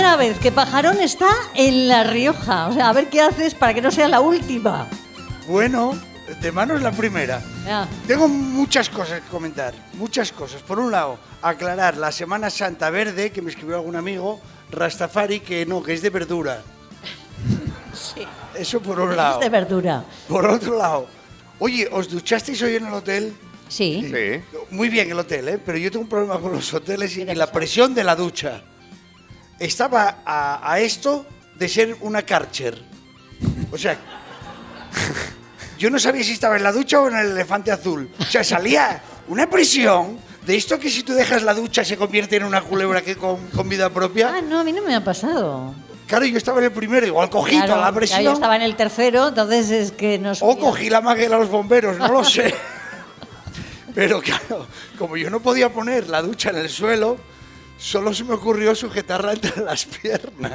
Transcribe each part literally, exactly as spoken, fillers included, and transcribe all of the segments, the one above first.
primera vez que Pajarón está en La Rioja. O sea, a ver qué haces para que no sea la última. Bueno, de mano es la primera. Ya. Tengo muchas cosas que comentar, muchas cosas. Por un lado, aclarar la Semana Santa verde, que me escribió algún amigo, Rastafari, que no, que es de verdura. Sí. Eso por un lado. Es de verdura. Por otro lado, oye, ¿os duchasteis hoy en el hotel? Sí. Sí. Muy bien el hotel, ¿eh? Pero yo tengo un problema con los hoteles y, ¿Qué te y la pasa? presión de la ducha. Estaba a, a esto de ser una Karcher. O sea, yo no sabía si estaba en la ducha o en el elefante azul. O sea, salía una presión de esto que si tú dejas la ducha se convierte en una culebra que con, con vida propia. Ah, no, a mí no me ha pasado. Claro, yo estaba en el primero, igual cogí Claro, toda la ya presión. yo estaba en el tercero, entonces es que no O subía. cogí la maguela a los bomberos, no lo sé. Pero claro, como yo no podía poner la ducha en el suelo, solo se me ocurrió sujetarla entre las piernas.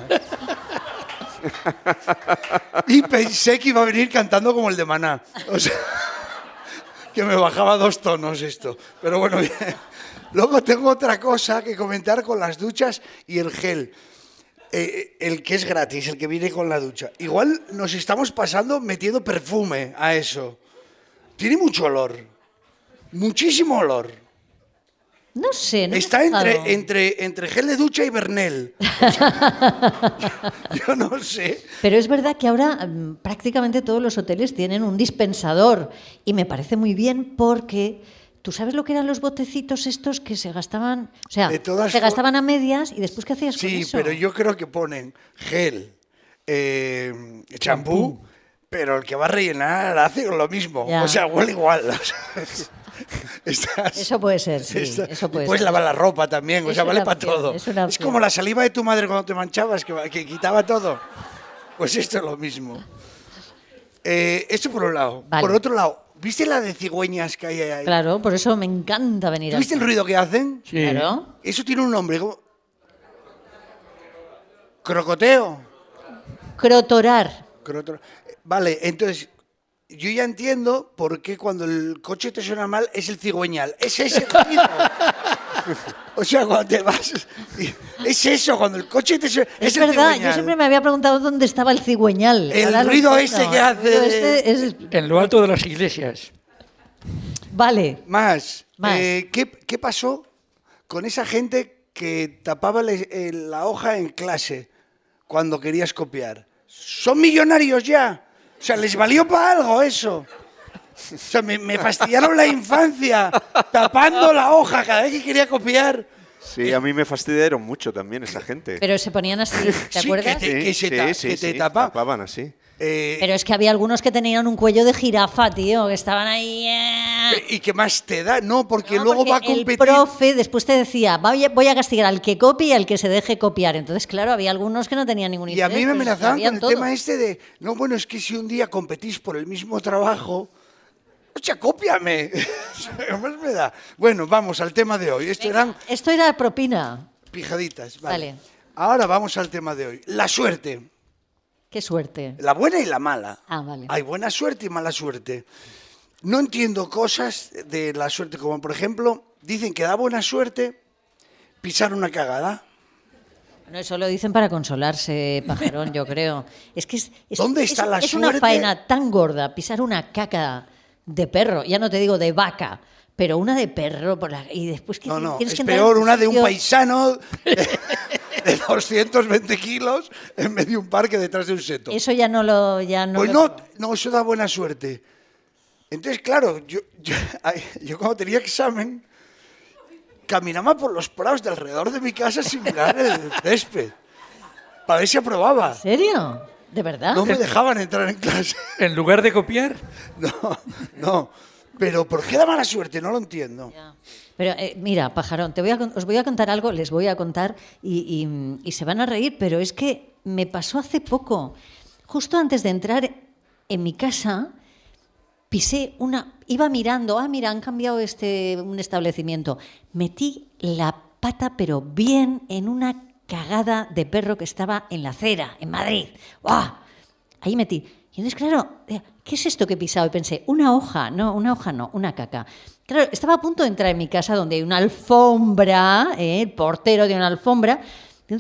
Y pensé que iba a venir cantando como el de Maná. O sea, que me bajaba dos tonos esto. Pero bueno, bien. Luego tengo otra cosa que comentar con las duchas y el gel. Eh, el que es gratis, el que viene con la ducha. Igual nos estamos pasando metiendo perfume a eso. Tiene mucho olor. Muchísimo olor. No sé, no me Está ha fijado. entre, entre, entre gel de ducha y Bernel. O sea, yo no sé. Pero es verdad que ahora mm, prácticamente todos los hoteles tienen un dispensador y me parece muy bien porque tú sabes lo que eran los botecitos estos que se gastaban, o sea, De todas se for- gastaban a medias y después ¿qué hacías con Sí, eso? pero yo creo que ponen gel, eh, champú, pero el que va a rellenar hace lo mismo. Ya. O sea, huele igual. O sea, estás- Eso puede ser, sí, Está- eso puede y puedes ser. lavar la ropa también, o Es sea, vale una para opción, todo. es una Es opción. como la saliva de tu madre cuando te manchabas, que, que quitaba todo. Pues esto es lo mismo. Eh, esto por un lado. Vale. Por otro lado, ¿viste la de cigüeñas que hay ahí? Claro, por eso me encanta venir ¿Viste el aquí. ruido que hacen? Sí. Claro. Eso tiene un nombre. ¿Cómo? Crocoteo. Crotorar. Croto- Vale, entonces, yo ya entiendo por qué cuando el coche te suena mal es el cigüeñal. Es ese ruido. O sea, cuando te vas... Es eso, cuando el coche te suena... Es, Es, el verdad, yo cigüeñal. siempre me había preguntado dónde estaba el cigüeñal. El Ahora lo ruido entiendo. este que El hace ruido de- este es- En lo alto de las iglesias. Vale. Más. Más. eh, ¿qué, qué pasó con esa gente que tapaba le- eh, la hoja en clase cuando querías copiar? Son millonarios ya. O sea, les valió para algo eso. O sea, me, me fastidiaron la infancia tapando la hoja cada vez que quería copiar. Sí, a mí me fastidiaron mucho también esa gente. Pero se ponían así, ¿te Sí, acuerdas? que te- que se ta- que te tapa. tapaban así. Eh, Pero es que había algunos que tenían un cuello de jirafa, tío, que estaban ahí... eh. ¿Y qué más te da? No, porque No, luego porque va a competir. el profe después te decía, voy a, voy a castigar al que copie y al que se deje copiar. Entonces, claro, había algunos que no tenían ningún Y interés. a mí me pero amenazaban sabían con el todo. tema este de, no, bueno, es que si un día competís por el mismo trabajo, o sea, cópiame. ¿Qué más me da? Bueno, vamos al tema de hoy. Esto eran Esto era propina. pijaditas. Vale. Vale. Ahora vamos al tema de hoy. La suerte. Qué suerte. La buena y la mala. Ah, vale. Hay buena suerte y mala suerte. No entiendo cosas de la suerte, como por ejemplo, dicen que da buena suerte pisar una cagada. Bueno, eso lo dicen para consolarse, pajarón, yo creo. Es que es, es- ¿Dónde es- está la es una suerte? faena tan gorda pisar una caca de perro, ya no te digo de vaca, pero una de perro por la- y después que No, no, tienes es que entrar peor en una de un sitio- paisano de, de doscientos veinte kilos en medio de un parque detrás de un seto. Eso ya no lo ya no Pues lo- no, no, eso da buena suerte. Entonces, claro, yo, yo, ay, yo cuando tenía examen, caminaba por los prados de alrededor de mi casa sin mirar el césped. Para ver si aprobaba. ¿En serio? ¿De verdad? No me dejaban entrar en clase. En lugar de copiar, No, no. Pero ¿por qué da mala suerte? No lo entiendo. Ya. Pero eh, mira, pajarón, te voy a, con- os voy a contar algo, les voy a contar y, y- y se van a reír, pero es que me pasó hace poco. Justo antes de entrar en mi casa, pisé una... Iba mirando, ah, mira, han cambiado este, un establecimiento. Metí la pata, pero bien, en una cagada de perro que estaba en la acera, en Madrid. ¡Guau! Ahí metí. Y entonces, claro, eh, ¿qué es esto que he pisado? Y pensé, una hoja, no, una hoja no, una caca. Claro, estaba a punto de entrar en mi casa donde hay una alfombra, eh, el portero de una alfombra. Entonces,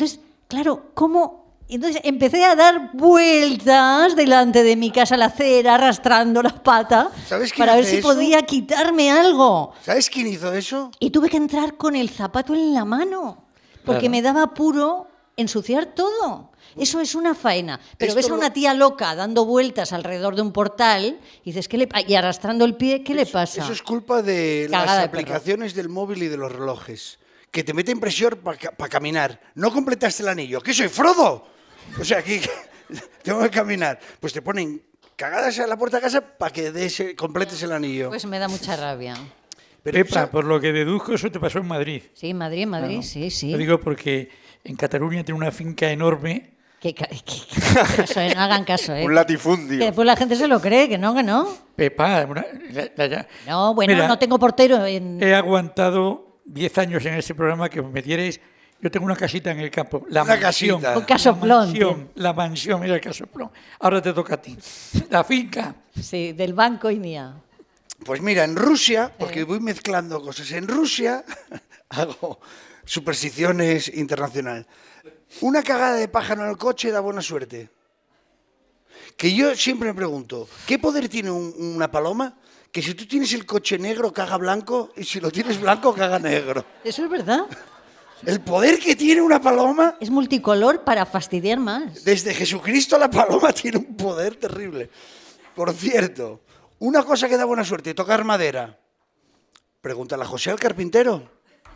claro, ¿cómo? Entonces empecé a dar vueltas delante de mi casa a la acera, arrastrando las patas, ¿Sabes quién para ver hace si eso? podía quitarme algo. ¿Sabes quién hizo eso? Y tuve que entrar con el zapato en la mano, porque Claro. me daba apuro ensuciar todo. Eso es una faena. Pero Esto ves a lo- una tía loca dando vueltas alrededor de un portal y dices, ¿qué le pa-? Y arrastrando el pie, ¿qué le pasa? Eso es culpa de Cagada las de perro. aplicaciones del móvil y de los relojes, que te meten presión para caminar. No completaste el anillo. ¿Qué soy, Frodo? O sea, aquí tengo que caminar. Pues te ponen cagadas a la puerta de casa para que des, completes el anillo. Pues me da mucha rabia. Pero, Pepa, ¿sabes? por lo que deduzco, eso te pasó en Madrid. Sí, en Madrid, en Madrid, Claro. sí, sí. Lo digo porque en Cataluña tiene una finca enorme. Que, que- que- que- caso, eh, no hagan caso, ¿eh? Un Que latifundio. después la gente se lo cree, que no, que no. Pepa, una- la- la- la- No, bueno, Mira, no tengo portero en... He aguantado diez años en ese programa que os metierais. Yo tengo una casita en el campo. La Una mansión, casita. Un casoplón, La mansión, la mansión, mira el casoplón. Ahora te toca a ti. La finca. Sí, del banco y mía. Pues mira, en Rusia, porque voy mezclando cosas, en Rusia hago supersticiones internacional. Una cagada de pájaro en el coche da buena suerte. Que yo siempre me pregunto, ¿qué poder tiene un- una paloma? Que si tú tienes el coche negro, caga blanco, y si lo tienes blanco, caga negro. Eso es verdad. El poder que tiene una paloma, Es multicolor para fastidiar más. desde Jesucristo la paloma tiene un poder terrible. Por cierto, una cosa que da buena suerte, tocar madera. Pregúntale a José al carpintero.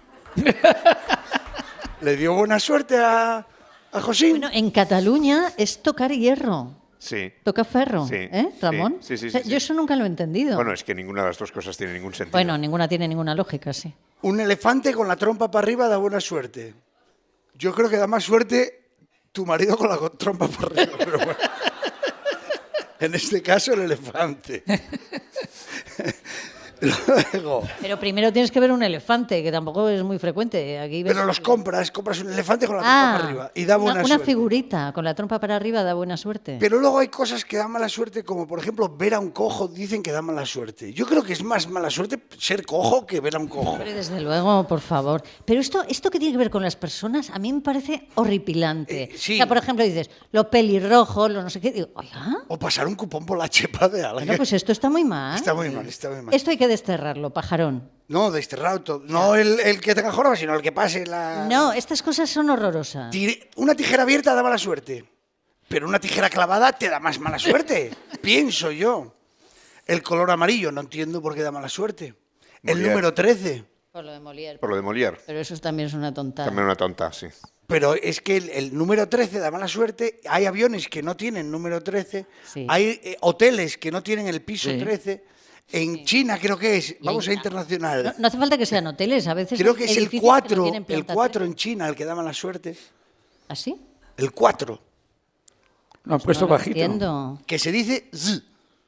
¿Le dio buena suerte a, a José? Bueno, en Cataluña es tocar hierro. Sí. Toca ferro, Sí, ¿eh, Ramón? sí, sí, sí, O sea, sí, Yo sí. eso nunca lo he entendido. Bueno, es que ninguna de las dos cosas tiene ningún sentido. Bueno, ninguna tiene ninguna lógica, sí. Un elefante con la trompa para arriba da buena suerte. Yo creo que da más suerte tu marido con la co- trompa para arriba, pero bueno. En este caso, el elefante. Luego, Pero primero tienes que ver un elefante, que tampoco es muy frecuente. Aquí ves- pero los compras, compras un elefante con la Ah, trompa para arriba y da buena una, una suerte. figurita con la trompa para arriba da buena suerte. Pero luego hay cosas que dan mala suerte, como por ejemplo ver a un cojo, dicen que da mala suerte. Yo creo que es más mala suerte ser cojo que ver a un cojo. Hombre, desde luego, por favor. Pero esto, esto que tiene que ver con las personas, a mí me parece horripilante. Eh, sí. O sea, por ejemplo, dices, los pelirrojos, los no sé qué. Digo, oiga, O pasar un cupón por la chepa de alguien. bueno, pues esto está muy mal. Está muy mal, está muy mal. Esto hay que desterrarlo, pajarón. No, desterrado todo. No el, el que tenga jorobas, sino el que pase la... No, estas cosas son horrorosas. Tire- Una tijera abierta da mala suerte, pero una tijera clavada te da más mala suerte, pienso yo. El color amarillo, no entiendo por qué da mala suerte. El Molière. número trece, Por lo de Molière. Por lo de Molière. Pero eso también es una tontada. También una tonta, sí. pero es que el, el número trece da mala suerte. Hay aviones que no tienen número trece, Sí. hay eh, hoteles que no tienen el piso Sí. trece. En China creo que es, vamos a hay- internacional. No, no hace falta que sean hoteles, a veces Creo hay que es el edificios que no cuatro, tienen el planta cuatro tres. en China el que da mala suerte. ¿Así? El cuatro, Lo han puesto No lo bajito. entiendo. que se dice z,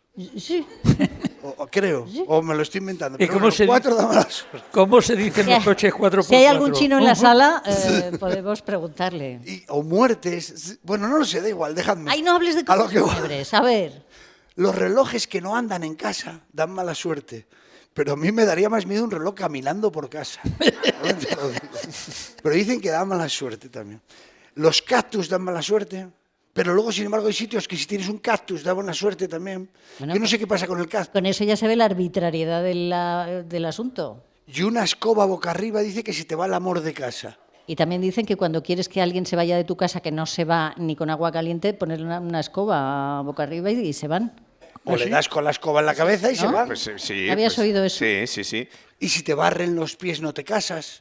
Sí. o, o creo, o me lo estoy inventando. ¿Y Pero cómo bueno, se cuatro dice? da mala suerte. ¿Cómo se dicen los coches cuatro por cuatro? Si hay algún chino en la sala, eh, podemos preguntarle. Y- o muertes. z- Bueno, no lo sé, da igual, dejadme. Ay, no hables de A lo cosas que voy. fúnebres. A ver. Los relojes que no andan en casa dan mala suerte. Pero a mí me daría más miedo un reloj caminando por casa. No te lo digo. Pero dicen que da mala suerte también. Los cactus dan mala suerte. Pero luego, sin embargo, hay sitios que si tienes un cactus da buena suerte también. Bueno, Yo no sé qué pasa con el cactus. Con eso ya se ve la arbitrariedad de la- del asunto. Y una escoba boca arriba dice que se te va el amor de casa. Y también dicen que cuando quieres que alguien se vaya de tu casa, que no se va ni con agua caliente, ponerle una, una escoba boca arriba y, y se van. O le das con la escoba en la cabeza y se ¿No? va. Pues eh, sí. ¿Habías pues, oído eso? Sí, sí, sí. Y si te barren los pies no te casas.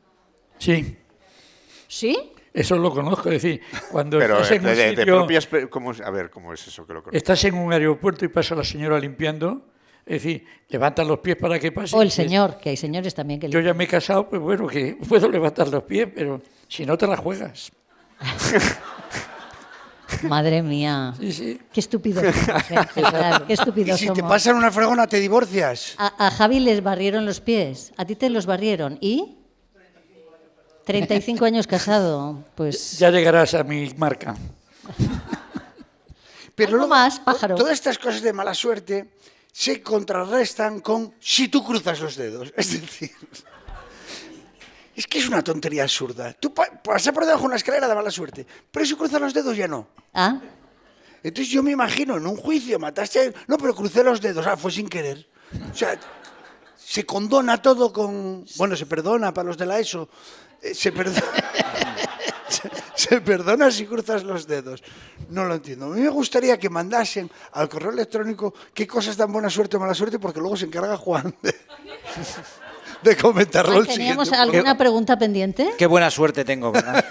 Sí, ¿Sí? eso lo conozco. Es decir, cuando Pero estás eh, en de, un de- de sitio, propias... pe- ¿cómo es? A ver, ¿cómo es eso que lo conozco? estás en un aeropuerto y pasa la señora limpiando, es decir, levantas los pies para que pase. O el y dices, señor, que hay señores también que... Yo ya me he casado, pues bueno, que puedo levantar los pies, pero si no te la juegas. Madre mía. Sí, sí. Qué estúpido somos, ¿eh? De verdad, qué Y estúpidos si te somos. pasan una fregona te divorcias. A, a Javi les barrieron los pies. A ti te los barrieron. ¿Y? treinta y cinco años casado. Pues... Ya llegarás a mi marca. Pero Algo luego, más, pájaro. Todas estas cosas de mala suerte se contrarrestan con si tú cruzas los dedos. Es decir, Es que es una tontería absurda. Tú pa pasar por debajo de una escalera da mala suerte, pero si cruzas los dedos ya no. Ah. Entonces yo me imagino, en un juicio mataste a... No, pero crucé los dedos, ah, fue sin querer. O sea, se condona todo con... Bueno, se perdona para los de la ESO. Eh, se perdona... se, se perdona si cruzas los dedos. No lo entiendo. A mí me gustaría que mandasen al correo electrónico qué cosas dan buena suerte o mala suerte, porque luego se encarga Juan de, de comentarlo Ay, el siguiente. ¿Teníamos alguna pregunta pendiente? Qué buena suerte tengo, ¿verdad?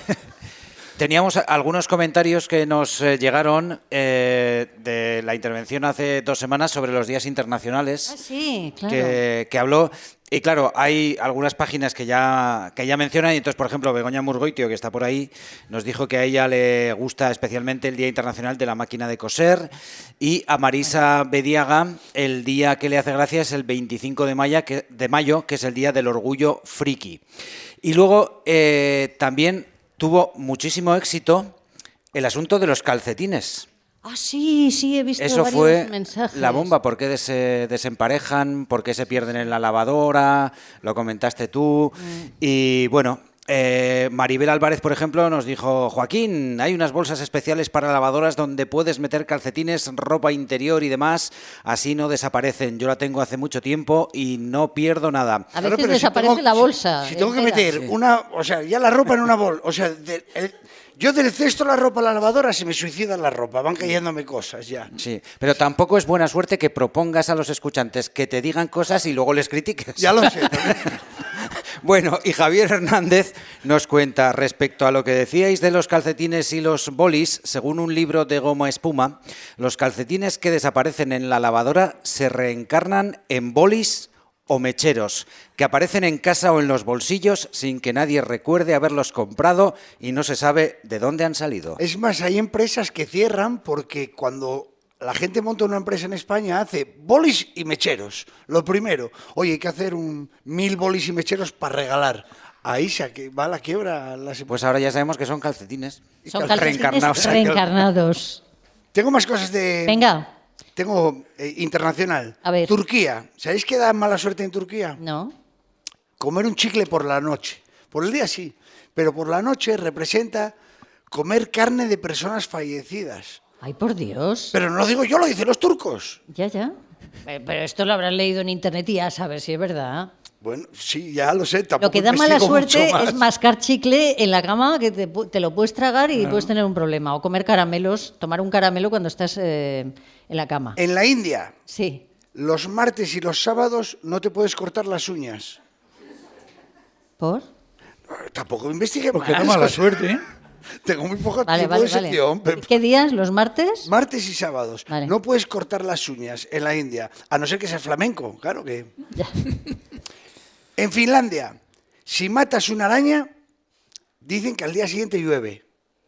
Teníamos algunos comentarios que nos eh, llegaron eh, de la intervención hace dos semanas sobre los días internacionales. Ah, sí, claro. que, que habló. Y claro, hay algunas páginas que ya, que ya mencionan. Y entonces, por ejemplo, Begoña Murgoitio, que está por ahí, nos dijo que a ella le gusta especialmente el Día Internacional de la Máquina de Coser. Y a Marisa Bediaga, el día que le hace gracia es el veinticinco de mayo, que, de mayo, que es el Día del Orgullo Friki. Y luego eh, también tuvo muchísimo éxito el asunto de los calcetines. Ah, sí, sí, he visto Eso varios fue mensajes. la bomba. ¿Por qué des desemparejan? ¿Por qué se pierden en la lavadora? Lo comentaste tú. Mm. Y bueno, eh, Maribel Álvarez, por ejemplo, nos dijo: Joaquín, hay unas bolsas especiales para lavadoras donde puedes meter calcetines, ropa interior y demás. Así no desaparecen. Yo la tengo hace mucho tiempo y no pierdo nada. A veces claro, desaparece si tengo, la bolsa. Si, si tengo que meter sí. una... O sea, ya la ropa en una bolsa... O sea, de, el, yo del cesto la ropa a la lavadora se me suicida la ropa, van cayéndome cosas ya. Sí, pero tampoco es buena suerte que propongas a los escuchantes que te digan cosas y luego les critiques. Ya lo sé. Bueno, y Javier Hernández nos cuenta respecto a lo que decíais de los calcetines y los bolis. Según un libro de Goma Espuma, los calcetines que desaparecen en la lavadora se reencarnan en bolis o mecheros, que aparecen en casa o en los bolsillos sin que nadie recuerde haberlos comprado y no se sabe de dónde han salido. Es más, hay empresas que cierran porque cuando la gente monta una empresa en España hace bolis y mecheros. Lo primero, oye, hay que hacer un mil bolis y mecheros para regalar. Ahí se va a la quiebra. Las... Pues ahora ya sabemos que son calcetines. Son calcetines reencarnados. reencarnados. Tengo más cosas de... Venga. Tengo eh, internacional. A ver. Turquía. ¿Sabéis qué da mala suerte en Turquía? No. Comer un chicle por la noche. Por el día sí, pero por la noche representa comer carne de personas fallecidas. Ay, por Dios. Pero no lo digo yo, lo dicen los turcos. Ya, ya. Pero esto lo habrán leído en internet y ya sabes si es verdad. Bueno, sí, ya lo sé. Tampoco lo que da mala suerte es mascar chicle en la cama, que te, te lo puedes tragar y no. puedes tener un problema. O comer caramelos, tomar un caramelo cuando estás eh, en la cama. En la India, sí. los martes y los sábados no te puedes cortar las uñas. ¿Por? No, tampoco investigué Porque más. da mala suerte, ¿eh? Tengo muy poco vale, tiempo vale, de sección. Vale. ¿Qué días? ¿Los martes? Martes y sábados. Vale. No puedes cortar las uñas en la India, a no ser que seas flamenco, claro que... Ya. En Finlandia, si matas una araña, dicen que al día siguiente llueve.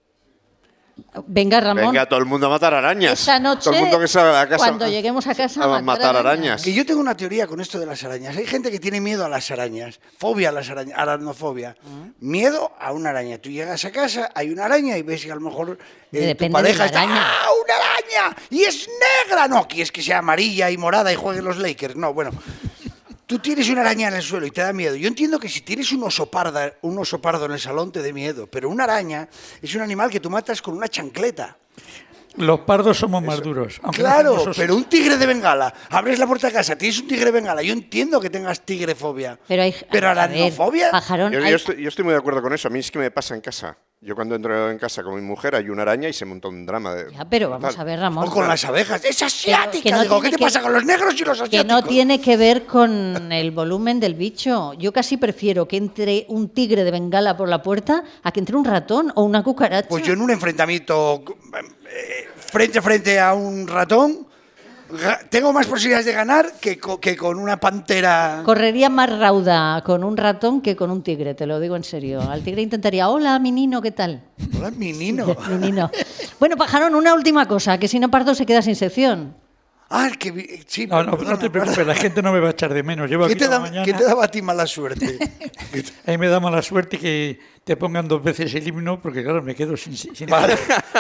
Venga, Ramón. Venga, todo el mundo a matar arañas. Esta noche, todo el mundo que salga a casa, cuando lleguemos a casa, a matar, matar arañas. arañas. Que yo tengo una teoría con esto de las arañas. Hay gente que tiene miedo a las arañas, fobia a las arañas, aracnofobia. Uh-huh. Miedo a una araña. Tú llegas a casa, hay una araña y ves que a lo mejor eh, tu pareja está... ¡Ah, una araña! ¡Y es negra! No, que es que sea amarilla y morada y jueguen los Lakers. No, bueno... Tú tienes una araña en el suelo y te da miedo. Yo entiendo que si tienes un oso, parda, un oso pardo en el salón te dé miedo, pero una araña es un animal que tú matas con una chancleta. Los pardos somos más duros. Claro, no pero un tigre de Bengala. Abres la puerta de casa, tienes un tigre de Bengala. Yo entiendo que tengas tigrefobia. Pero hay, pero aracnofobia. Pajarón, yo, hay... yo, estoy, yo estoy muy de acuerdo con eso. A mí es que me pasa en casa. Yo cuando entro en casa con mi mujer hay una araña y se monta un drama. De, ya, pero vamos a ver, Ramón. O con las abejas. ¡Es asiática! No Digo, ¿qué te que, pasa con los negros y los asiáticos? Que no tiene que ver con el volumen del bicho. Yo casi prefiero que entre un tigre de Bengala por la puerta a que entre un ratón o una cucaracha. Pues yo en un enfrentamiento eh, frente a frente a un ratón tengo más posibilidades de ganar que, co que con una pantera. Correría más rauda con un ratón que con un tigre, te lo digo en serio. Al tigre intentaría, hola, mi nino, ¿qué tal? Hola, mi nino. mi nino. Bueno, Pajarón, una última cosa, que si no Pardo se queda sin sección. Ah, que sí. No, no, no te preocupes, la gente no me va a echar de menos. Llevo ¿Qué, aquí te da, mañana. ¿Qué te daba a ti mala suerte? A mí me da mala suerte que te pongan dos veces el himno, porque claro, me quedo sin... sin vale.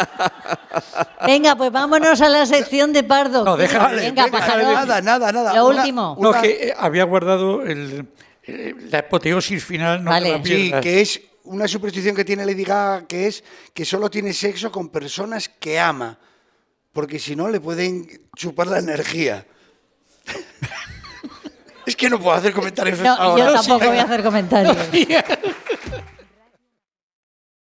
Venga, pues vámonos a la sección de Pardo. No, déjame. Venga, venga, Pajarón. Nada, nada, nada. Lo una, último. No, una... que eh, había guardado el, eh, la apoteosis final no Vale. te la Sí, pierdas. que es una superstición que tiene Lady Gaga, que es que solo tiene sexo con personas que ama, porque si no le pueden chupar la energía. Es que no puedo hacer comentarios No, ahora. yo tampoco voy a hacer comentarios. Venga.